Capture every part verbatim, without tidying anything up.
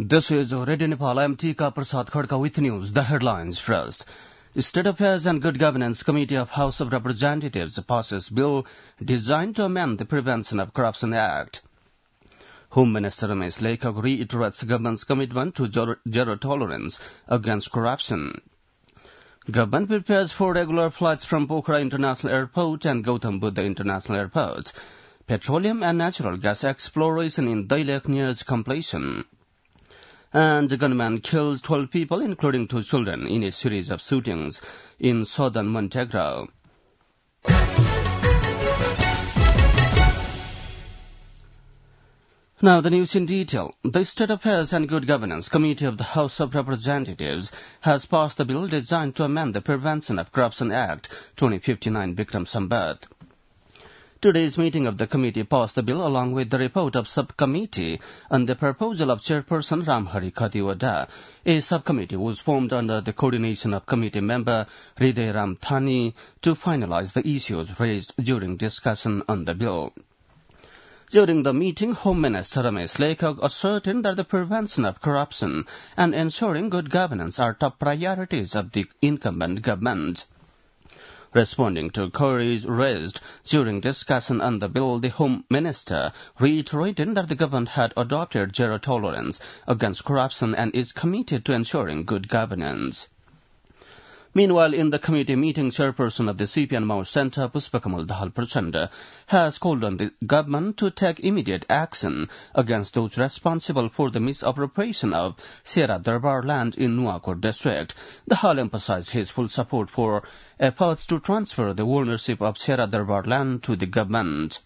This is Radio Nepal. I am Tika Prasad Khadka with news. The headlines first. State Affairs and Good Governance Committee of House of Representatives passes bill designed to amend the Prevention of Corruption Act. Home Minister Ramesh Lekhak reiterates government's commitment to zero tolerance against corruption. Government prepares for regular flights from Pokhara International Airport and Gautam Buddha International Airport. Petroleum and natural gas exploration in Dailek nears completion. And the gunman kills twelve people, including two children, in a series of shootings in southern Montenegro. Now the news in detail. The State Affairs and Good Governance Committee of the House of Representatives has passed a bill designed to amend the Prevention of Corruption Act twenty fifty-nine Bikram Sambat. Today's meeting of the committee passed the bill along with the report of subcommittee on the proposal of Chairperson Ramhari Khatiwada. A subcommittee was formed under the coordination of committee member Hriday Ram Thani to finalize the issues raised during discussion on the bill. During the meeting, Home Minister Ramesh Lekhak asserted that the prevention of corruption and ensuring good governance are top priorities of the incumbent government. Responding to queries raised during discussion on the bill, the Home Minister reiterated that the government had adopted zero tolerance against corruption and is committed to ensuring good governance. Meanwhile, in the committee meeting, chairperson of the C P I Mao Center, Pushpakamal Dahal Prachanda, has called on the government to take immediate action against those responsible for the misappropriation of Sera Darbar land in Nuwakot district. Dahal emphasized his full support for efforts to transfer the ownership of Sera Darbar land to the government.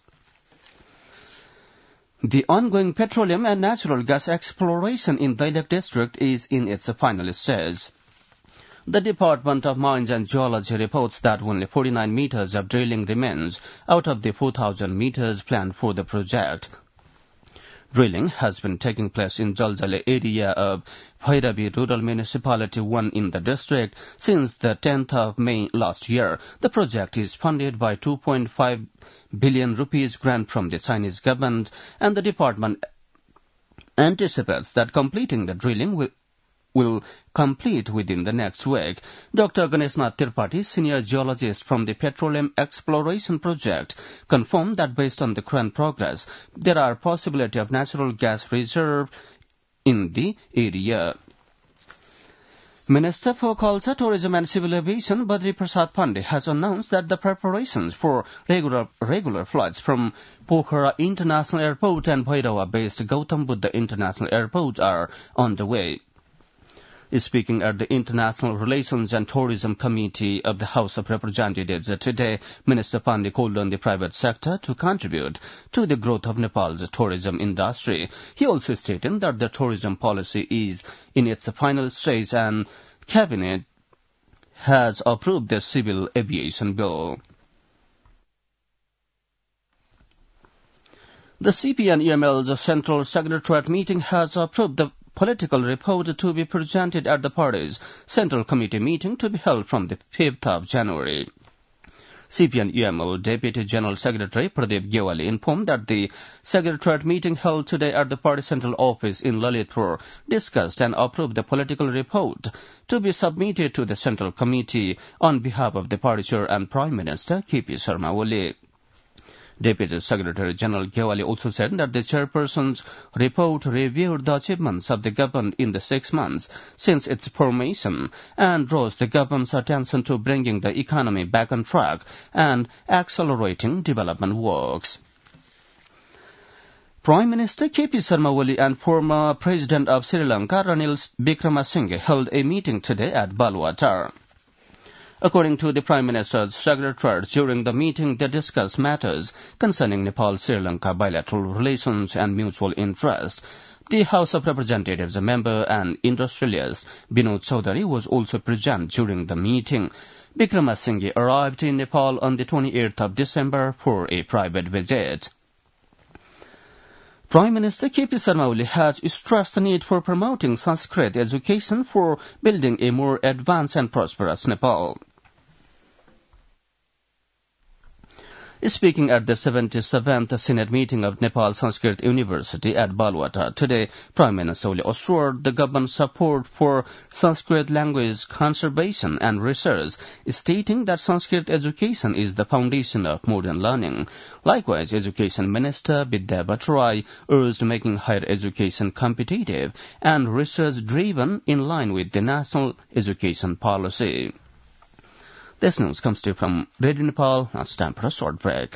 The ongoing petroleum and natural gas exploration in Dailek district is in its final stage. The Department of Mines and Geology reports that only forty-nine meters of drilling remains out of the four thousand meters planned for the project. Drilling has been taking place in Jaljale area of Bhairabi Rural Municipality one in the district since the tenth of May last year. The project is funded by two point five billion rupees grant from the Chinese government, and the department anticipates that completing the drilling will will complete within the next week. Doctor Ganeshnath Tripathi, senior geologist from the Petroleum Exploration Project, confirmed that based on the current progress, there are possibility of natural gas reserve in the area. Minister for Culture, Tourism and Civil Aviation, Badri Prasad Pandey, has announced that the preparations for regular regular flights from Pokhara International Airport and Bhairawa-based Gautam Buddha International Airport are on the way. Speaking at the International Relations and Tourism Committee of the House of Representatives today, Minister Pandey called on the private sector to contribute to the growth of Nepal's tourism industry. He also stated that the tourism policy is in its final stage and Cabinet has approved the Civil Aviation Bill. The C P N E M L's Central Secretariat meeting has approved the political report to be presented at the party's Central Committee meeting to be held from the fifth of January. C P N E M L Deputy General Secretary Pradeep Gewali informed that the Secretariat meeting held today at the party central office in Lalitpur discussed and approved the political report to be submitted to the Central Committee on behalf of the party chair and Prime Minister K P Sharma Oli. Deputy Secretary General Gewali also said that the chairperson's report reviewed the achievements of the government in the six months since its formation and draws the government's attention to bringing the economy back on track and accelerating development works. Prime Minister K P Sharma Oli and former President of Sri Lanka Ranil Wickremesinghe held a meeting today at Baluwatar. According to the Prime Minister's Secretariat, during the meeting they discussed matters concerning Nepal-Sri Lanka bilateral relations and mutual interest. The House of Representatives member and industrialist Binod Chaudhary was also present during the meeting. Wickremesinghe arrived in Nepal on the twenty-eighth of December for a private visit. Prime Minister K P Sharma Oli has stressed the need for promoting Sanskrit education for building a more advanced and prosperous Nepal. Speaking at the seventy-seventh Senate meeting of Nepal Sanskrit University at Baluata today, Prime Minister Oli assured the government's support for Sanskrit language conservation and research, stating that Sanskrit education is the foundation of modern learning. Likewise, Education Minister Vidya Bhattarai urged making higher education competitive and research-driven in line with the national education policy. This news comes to you from Radio Nepal. Now it's time for a short break.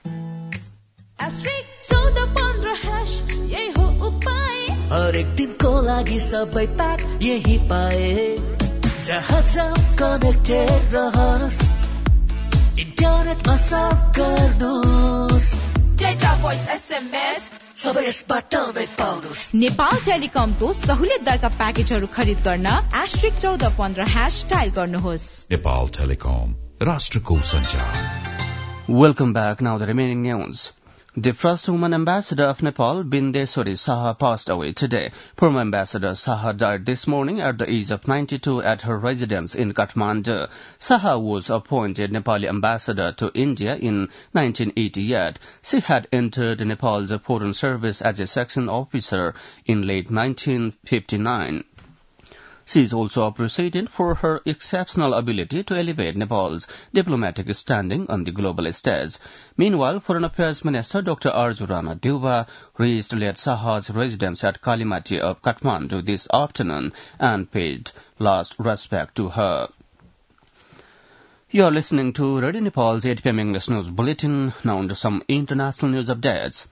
हरेक दिनको लागि सबै pack यही पाए जहाँ जाऊ connected रहनुहोस् इन्टरनेटमा सब गर्नुहोस् डेटा भोइस एसएमएस सबै यसबाट नै पाउनुहोस् नेपाल टेलिकमको सहुलियत दरका प्याकेजहरू खरिद गर्न एस्ट्रिक चौध पन्ध्र ह्याश डायल गर्नुहोस् नेपाल टेलिकम राष्ट्रको सञ्चार. Welcome back. Now the remaining news. The first woman ambassador of Nepal, Bindeswari Saha, passed away today. Former Ambassador Saha died this morning at the age of ninety-two at her residence in Kathmandu. Saha was appointed Nepali ambassador to India in nineteen eighty-eight. She had entered Nepal's foreign service as a section officer in late nineteen fifty-nine. She is also appreciated for her exceptional ability to elevate Nepal's diplomatic standing on the global stage. Meanwhile, Foreign Affairs Minister Doctor Arju Rana Deuba reached Late Saha's residence at Kalimati of Kathmandu this afternoon and paid last respect to her. You are listening to Radio Nepal's eight p.m. English News Bulletin. Now on to some international news updates.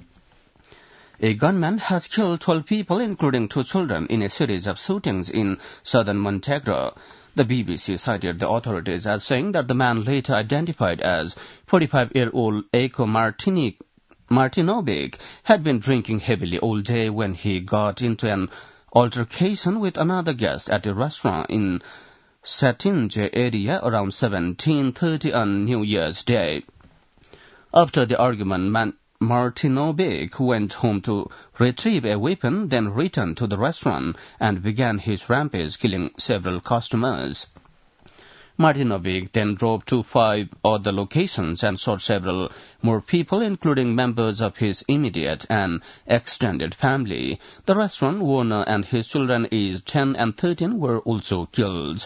A gunman has killed twelve people, including two children, in a series of shootings in southern Montenegro. The B B C cited the authorities as saying that the man, later identified as forty-five-year-old Eko Martini, Martinovic, had been drinking heavily all day when he got into an altercation with another guest at a restaurant in Satinje area around seventeen thirty on New Year's Day. After the argument, man Martinovic went home to retrieve a weapon, then returned to the restaurant and began his rampage, killing several customers. Martinovic then drove to five other locations and shot several more people, including members of his immediate and extended family. The restaurant owner and his children aged ten and thirteen were also killed.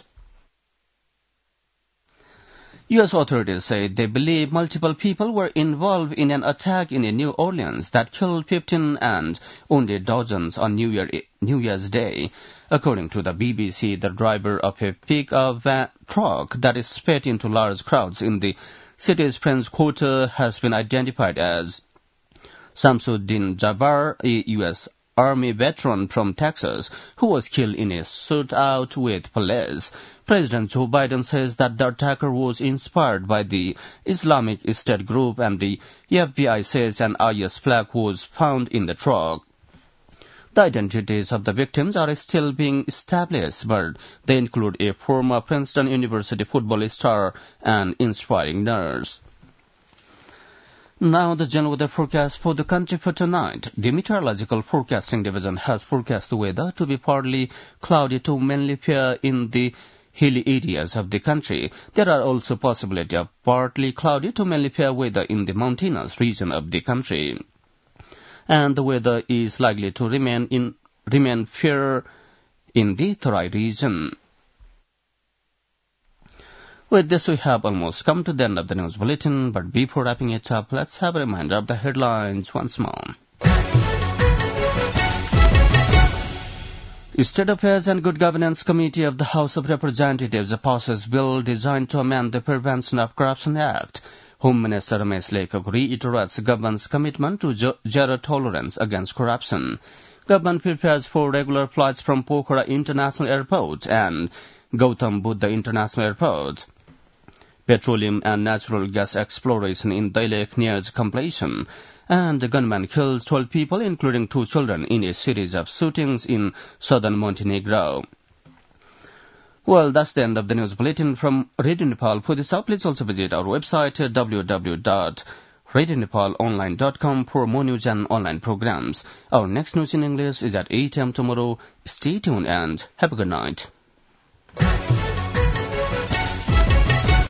U S authorities say they believe multiple people were involved in an attack in New Orleans that killed fifteen and wounded dozens on New, Year, New Year's Day. According to the B B C, the driver of a pickup truck that is sped into large crowds in the city's French Quarter has been identified as Samsuddin Jabbar, a U S Army veteran from Texas, who was killed in a shootout with police. President Joe Biden says that the attacker was inspired by the Islamic State group, and the F B I says an I S flag was found in the truck. The identities of the victims are still being established, but they include a former Princeton University football star and inspiring nurse. Now the general weather forecast for the country for tonight. The Meteorological Forecasting Division has forecast the weather to be partly cloudy to mainly fair in the hilly areas of the country. There are also possibility of partly cloudy to mainly fair weather in the mountainous region of the country. And the weather is likely to remain in remain fair in the Terai region. With this, we have almost come to the end of the news bulletin, but before wrapping it up, let's have a reminder of the headlines once more. State Affairs and Good Governance Committee of the House of Representatives passes bill designed to amend the Prevention of Corruption Act. Home Minister Ramesh Lekak reiterates government's commitment to zero tolerance against corruption. Government prepares for regular flights from Pokhara International Airport and Gautam Buddha International Airport. Petroleum and natural gas exploration in Dailek nears completion, and the gunman kills twelve people, including two children, in a series of shootings in southern Montenegro. Well, that's the end of the news bulletin from Radio Nepal. For this hour, please also visit our website at w w w dot radio nepal online dot com for more news and online programs. Our next news in English is at eight a.m. tomorrow. Stay tuned and have a good night.